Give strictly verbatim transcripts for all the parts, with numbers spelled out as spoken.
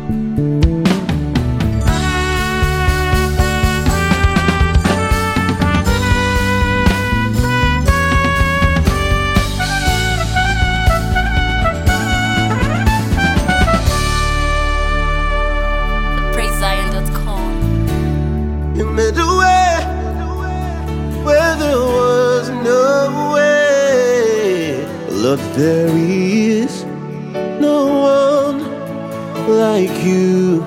You made a way where there was no way. Lord, there is no one like you.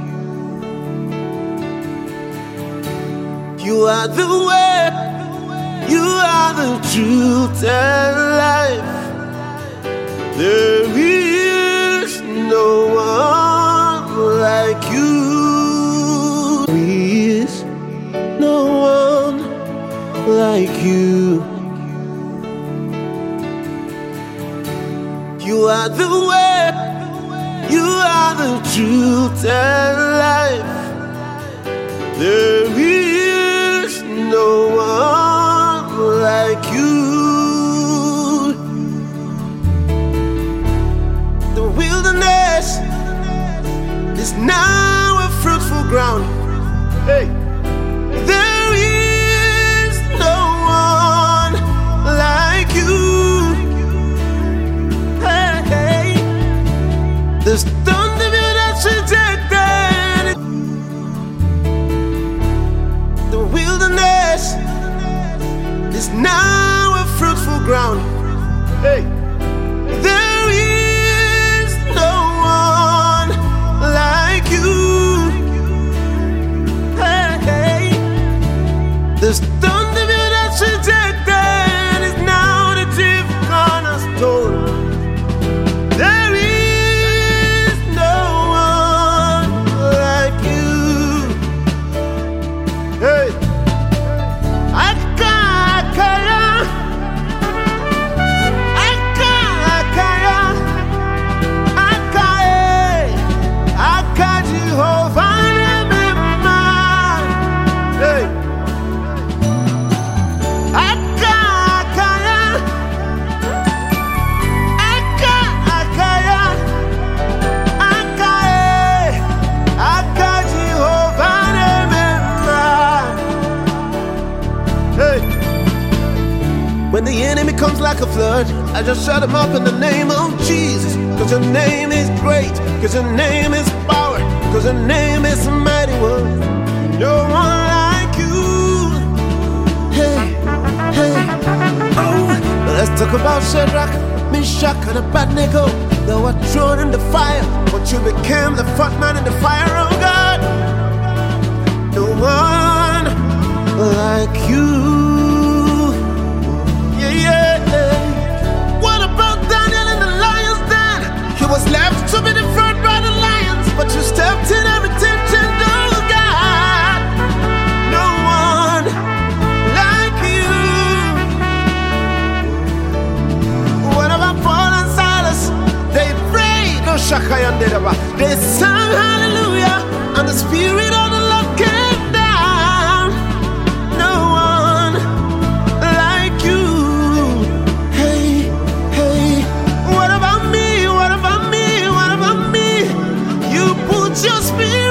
You are the way, you are the truth and life. There is no one like you. No one like you. You are the way, you are the truth and life. There is no one like you. The wilderness is now a fruitful ground. Hey. There is no one like you. Hey, hey. The stone of you that's rejected. The wilderness is now a fruitful ground. Hey. There is no one like you. The stone of you that's rejected is now the chief cornerstone. There is no one like you. Hey, Akakaya, Akakaya, Akae, Akajehovah. Hey. When the enemy comes like a flood, I just shut him up in the name of Jesus. Cause your name is great, cause your name is power, cause your name is a mighty one. No one like you. Hey, hey, oh, let's talk about Shadrach, Meshach, and Abednego. They were thrown in the fire, but you became the front man in the fire, oh God. No one like you. What about Daniel in the lion's den? He was left to be devoured by the lions, but you stepped in every temptation, oh God. No one like you. What about Paul and Silas? They prayed, oh Shakayandedaba. They sang hallelujah, and the Spirit of the Lord came down. No one like you. What about me? What about me? What about me? You put your spirit